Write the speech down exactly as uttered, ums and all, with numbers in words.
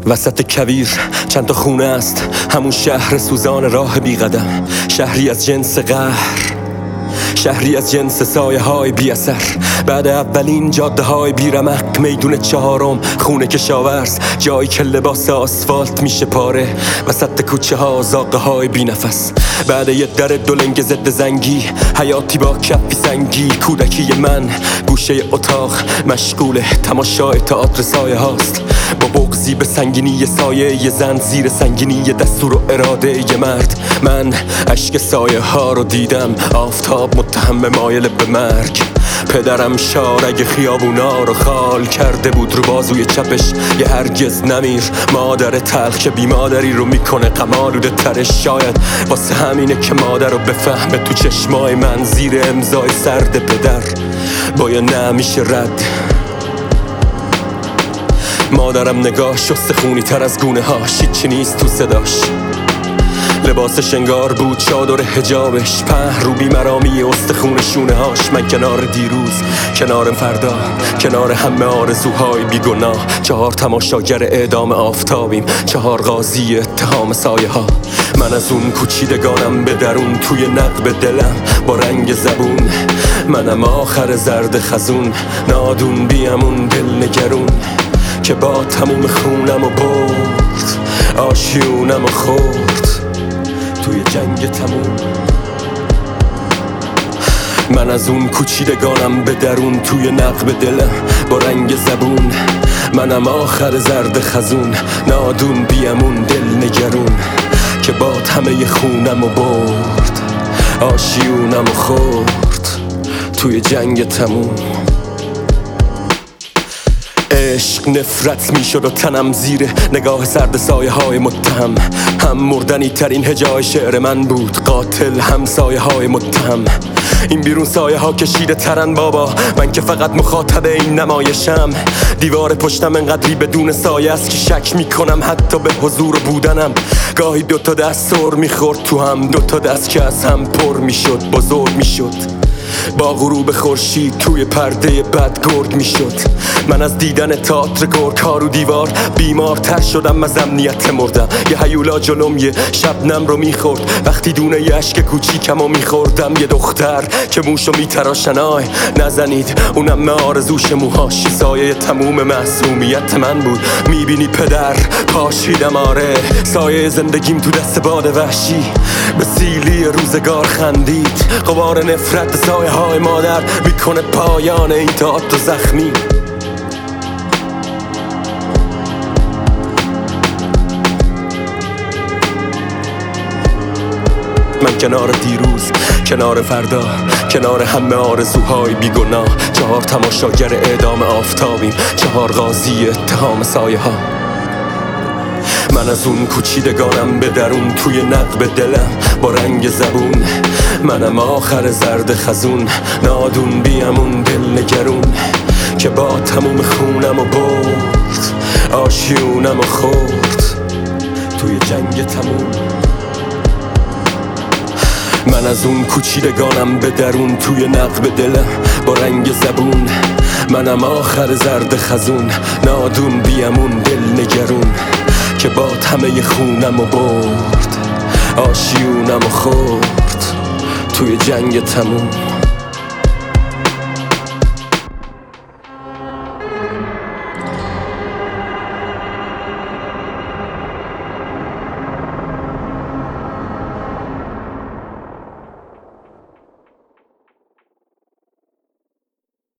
وسط کویر چند تا خونه است، همون شهر سوزان راه بی قدم. شهری از جنس قهر، شهری از جنس سایه های بی اثر. بعد اولین جاده های بی رمق، میدون چهارم خونه کشاورز، جایی که لباس آسفالت میشه پاره. وسط کوچه ها زاغه های بی نفس. بعد یه در دولنگ ضد زنگی، حیاتی با کفی سنگی. کودکی من گوشه اتاق مشغول تماشای تئاتر سایه هاست، با بغضی به سنگینی سایه ی زن، زیر سنگینی دستور و اراده ی مرد. من اشک سایه ها رو دیدم، آفتاب متهم مایل به مرگ. پدرم شارگ خیابونا رو خال کرده بود رو بازوی چپش، یه هرگز نمیر. مادر تلخ که بی مادری رو میکنه غم‌آلوده ترش. شاید واسه همینه که مادر رو بفهمه تو چشمای من، زیر امضای سرد پدر با یه نه میشه رد. مادرم نگاه شسته خونی تر از گونه هاش، هیچی نیست تو صداش. لباس شنگار بود، چادر حجابش په رو بیمرامی استخون شونه هاش. من کنار دیروز، کنار فردا، کنار همه آرزوهای بیگناه. چهار تماشاگر اعدام آفتابیم، چهار قاضی اتهام سایه ها. من از اون کوچیدگانم به درون، توی نقب دلم با رنگ زبون. منم آخر زرد خزون، نادون بیامون دل نگرون، که با تموم خونم و برد، آشیونم و خورد توی جنگ تموم. من از اون کوچیدگانم به درون، توی نقب دلم با رنگ زبون. منم آخر زرد خزون، نادون بیامون دل نگرون، که با همه خونم و برد، آشیونم و خورد توی جنگ تموم. عشق نفرت میشد و تنم زیر نگاه سرد سایه های متهم. هم مردنی ترین هجای شعر من بود، قاتل هم سایه های متهم. این بیرون سایه ها کشیده ترن بابا، من که فقط مخاطب این نمایشم. دیوار پشتم انقدری بدون سایه است که شک میکنم حتی به حضور بودنم. گاهی دوتا دست سر میخورد تو هم، دوتا دست که از هم پر میشد، بزرگ میشد. با غروب خورشید توی پرده بد گرگ میشد. من از دیدن تئاتر گرگ ها رو دیوار بیمارتر شدم، از امنیت مردم. یه هیولا جلوم یه شبنم رو میخورد، وقتی دونه یه اشک کوچیکم رو میخوردم. یه دختر که موشو میتراشن، آی نزنید اونم آرزوش موهاش. سایه تموم معصومیت من بود، میبینی پدر پاشیدم، آره سایه زندگیم تو دست باد وحشی. به سیلی روزگار خندید، غبار نفرت سایه های مادر میکنه پایان این تئاتر زخمی. من کنار دیروز، کنار فردا، کنار همه آرزوهای بیگناه. چهار تماشاگر اعدام آفتابیم، چهار قاضی اتهام سایه ها. من از اون کوچیدگانم به درون، توی نقب دلم با رنگ زبون. منم آخر زرد خزون، نادون بیامون دل نگرون، که با تموم خونم و برد، آشیونم و خورد توی جنگ تموم. من از اون کوچیدگانم به درون، توی نقب دلم با رنگ زبون. منم آخر زرد خزون، نادون بیامون دل نگرون، که با همه خونم و برد، آشیونم و خورد توی جنگ تموم.